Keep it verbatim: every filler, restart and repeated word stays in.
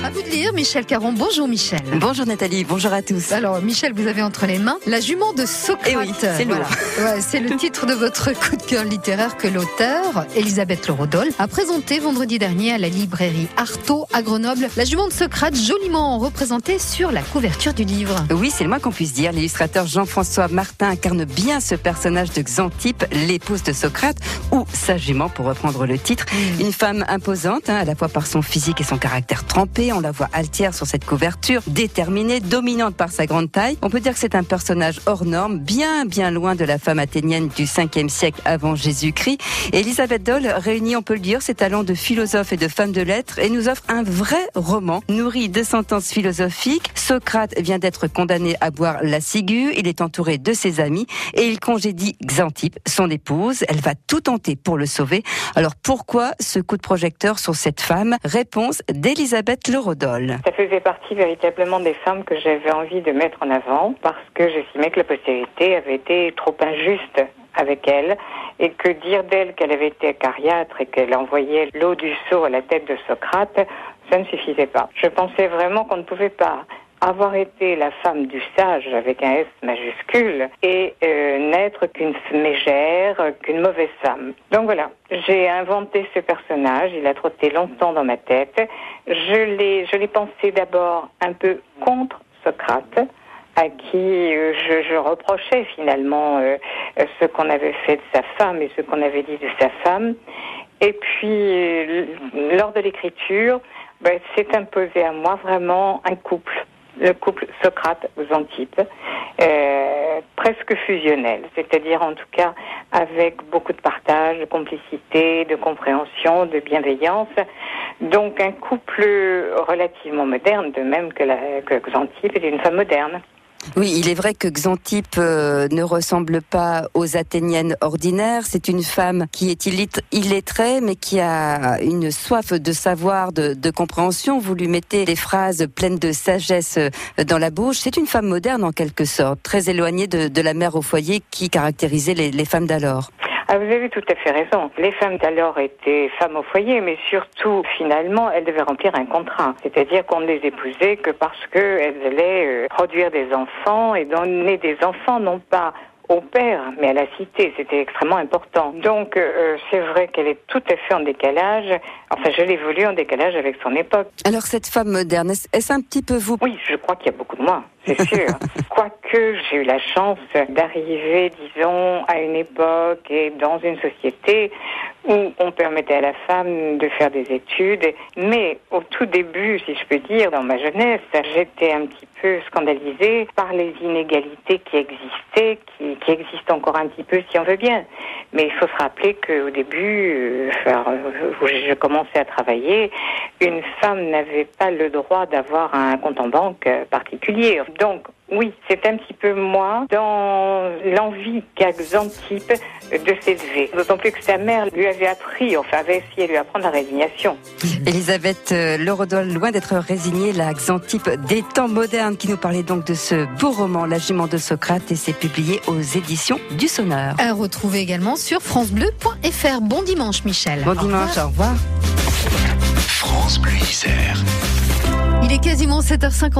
À vous de lire, Michel Caron. Bonjour Michel. Bonjour Nathalie, bonjour à tous. Alors Michel, vous avez entre les mains La jument de Socrate. Eh oui, c'est lourd. Voilà. Ouais, c'est le titre de votre coup de cœur littéraire que l'auteur, Elisabeth Le Rodol, a présenté vendredi dernier à la librairie Artaud à Grenoble. La jument de Socrate, joliment représentée sur la couverture du livre. Oui, c'est le moins qu'on puisse dire. L'illustrateur Jean-François Martin incarne bien ce personnage de Xanthippe, l'épouse de Socrate, ou sa jument pour reprendre le titre. Mmh. Une femme imposante, hein, à la fois par son physique et son caractère trempé. On la voit altière sur cette couverture, déterminée, dominante par sa grande taille. On peut dire que c'est un personnage hors norme, bien bien loin de la femme athénienne du cinquième siècle avant Jésus-Christ. Et Elisabeth Doll réunit, on peut le dire, ses talents de philosophe et de femme de lettres et nous offre un vrai roman nourri de sentences philosophiques. Socrate vient d'être condamné à boire la ciguë, il est entouré de ses amis et il congédie Xanthippe, son épouse. Elle va tout tenter pour le sauver. Alors pourquoi ce coup de projecteur sur cette femme? Réponse d'Elisabeth Le Rodol. Ça faisait partie véritablement des femmes que j'avais envie de mettre en avant parce que j'estimais que la postérité avait été trop injuste avec elle et que dire d'elle qu'elle avait été acariâtre et qu'elle envoyait l'eau du seau à la tête de Socrate, ça ne suffisait pas. Je pensais vraiment qu'on ne pouvait pas avoir été la femme du sage avec un S majuscule et euh, n'être qu'une mégère, qu'une mauvaise femme. Donc voilà, j'ai inventé ce personnage, il a trotté longtemps dans ma tête. Je l'ai, je l'ai pensé d'abord un peu contre Socrate, à qui euh, je, je reprochais finalement euh, ce qu'on avait fait de sa femme et ce qu'on avait dit de sa femme. Et puis, euh, lors de l'écriture, ben, s'est imposé à moi vraiment un couple. Le couple Socrate-Xanthippe, euh, presque fusionnel, c'est-à-dire en tout cas avec beaucoup de partage, de complicité, de compréhension, de bienveillance. Donc un couple relativement moderne, de même que, la, que Xanthippe est une femme moderne. Oui, il est vrai que Xanthippe euh, ne ressemble pas aux Athéniennes ordinaires. C'est une femme qui est illettrée, mais qui a une soif de savoir, de, de compréhension. Vous lui mettez des phrases pleines de sagesse dans la bouche. C'est une femme moderne en quelque sorte, très éloignée de, de la mère au foyer qui caractérisait les, les femmes d'alors. Ah, vous avez tout à fait raison. Les femmes d'alors étaient femmes au foyer, mais surtout, finalement, elles devaient remplir un contrat. C'est-à-dire qu'on ne les épousait que parce qu'elles allaient euh, produire des enfants et donner des enfants, non pas au père, mais à la cité. C'était extrêmement important. Donc, euh, c'est vrai qu'elle est tout à fait en décalage. Enfin, je l'ai voulu en décalage avec son époque. Alors, cette femme moderne, est-ce, est-ce un petit peu vous? Oui, je crois qu'il y a beaucoup de moi, c'est sûr. Quoique j'ai eu la chance d'arriver, disons, à une époque et dans une société où on permettait à la femme de faire des études. Mais au tout début, si je peux dire, dans ma jeunesse, j'étais un petit peu scandalisée par les inégalités qui existaient, qui, qui existent encore un petit peu si on veut bien. Mais il faut se rappeler qu'au début, euh, enfin, où je commençais à travailler, une femme n'avait pas le droit d'avoir un compte en banque particulier. Donc, oui, c'est un petit peu moi dans l'envie qu'a Xanthippe de s'élever. D'autant plus que sa mère lui avait appris, enfin avait essayé de lui apprendre la résignation. Elisabeth Le Rodol, loin d'être résignée, la Xanthippe des temps modernes, qui nous parlait donc de ce beau roman, La jument de Socrate, et c'est publié aux éditions du Sonneur. À retrouver également sur francebleu point fr. Bon dimanche Michel. Bon dimanche, au revoir. France Bleu Isère. Il est quasiment sept heures cinquante.